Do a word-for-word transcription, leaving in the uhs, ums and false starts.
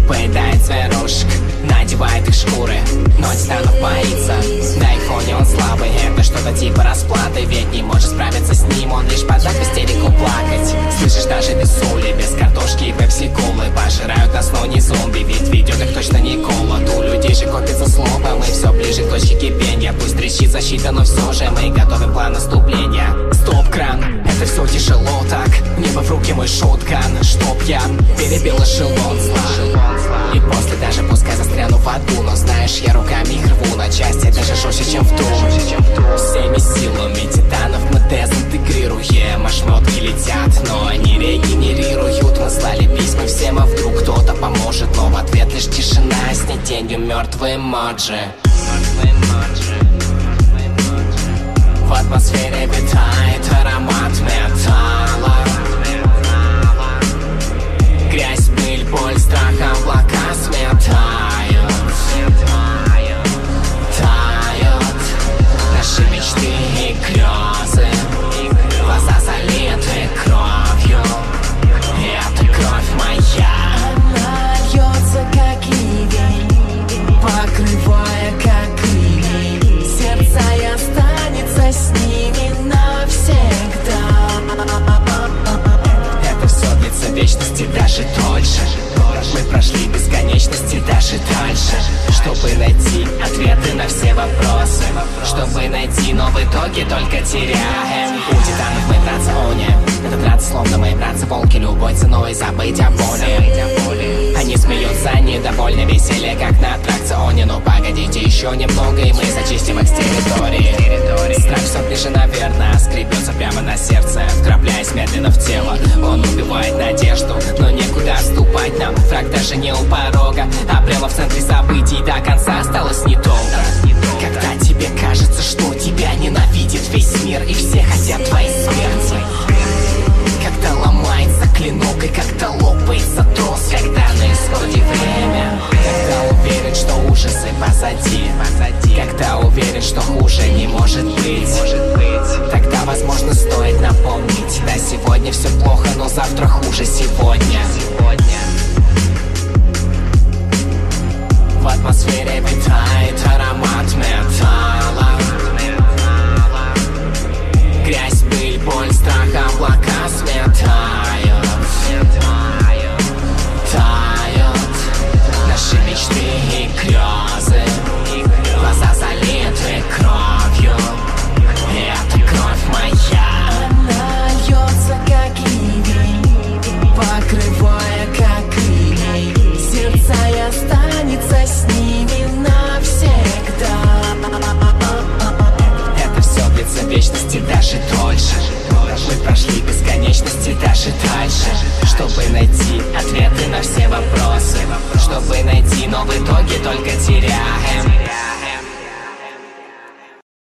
поедает зверушек, надевает их шкуры, но титанов боится. На их фоне он слабый, это что-то типа расплаты, ведь не может справиться с ним, он лишь подаст в истерику плакать. Слышишь, даже без соли, без картошки и пепси-колы пожирают нас, но не зомби, ведь ведет их точно не голод. У людей же копится злоба, мы все ближе к точке кипения. Пусть трещит защита, но все же мы готовим план наступления. Стоп-кран, это все тяжело так, небо в руки мой шоткан, чтоб я перебил эшелон зла. И после даже пускай застряну в аду, но знаешь, я руками их рву на части, даже жестче, чем в ту. Всеми силами титанов мы дезинтегрируем, а шмотки летят, но они регенерируют. Мы слали письма всем, а вдруг кто-то поможет, но в ответ лишь тишина, с ней тенью мертвые эмоджи. В атмосфере витает аромат металла. Грязь, пыль, боль, страх, облака сметают, тают наши мечты и грезы. Глаза залиты кровью, и эта кровь моя. Она льется, как ливень, покрывая, как ливень. Сердце и останется с ними навсегда. Это все длится вечности, даже дольше. Мы прошли бесконечности, даже дальше, чтобы найти ответы на все вопросы, чтобы найти, но в итоге только теряем. У титанов мы в рационе, этот рад словно мои братцы-волки, любой ценой забыть о боли. Они смеются недовольны, веселье как на аттракционе, но погодите еще немного, и мы зачистим их стены.